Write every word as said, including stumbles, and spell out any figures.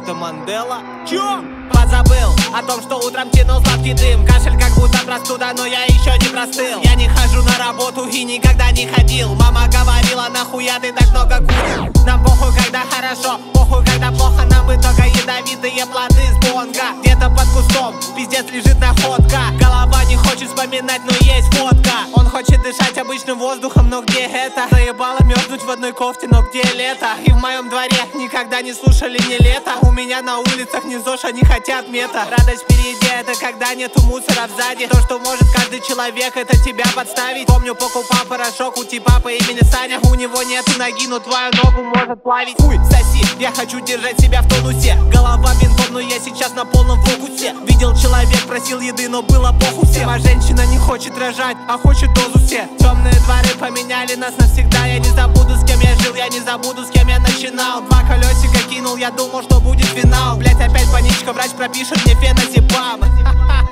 будто Мандела. Чё? Позабыл о том, что утром тянул сладкий дым. Кашель как будто простуда, но я еще не простыл. Я не хожу на работу и никогда не ходил. Мама говорила, нахуя ты так много курил. Нам похуй, когда хорошо, похуй, когда плохо. Нам бы только ядовитые плоды с бонга. Где-то под кустом пиздец лежит находка. Голова не хочет вспоминать, но есть фотка. Он хочет дышать обычным воздухом, но где это? Заебало мерзнуть в одной кофте, но где лето? И в моем дворе никогда не слушали не лето. У меня на улицах не ЗОЖ, они хотят мета. Радость впереди, это когда нету мусора сзади. То, что может каждый человек, это тебя подставить. Помню, покупал порошок у типа по имени Саня. У него нету ноги, но твою ногу может плавить. Хуй, соси, я хочу держать себя в тонусе. Голова бинтом, но я сейчас на полном фокусе. Видел человек, просил еды, но было похуй всем. А женщина не хочет рожать, а хочет дозу все. Темные дворы поменяли нас навсегда. Я не забуду, с кем я жил, я не забуду, с кем я начинал. Два колесика кинул, я думал, что будет финал. Блять, опять паничка, врач пропишет мне феназепам.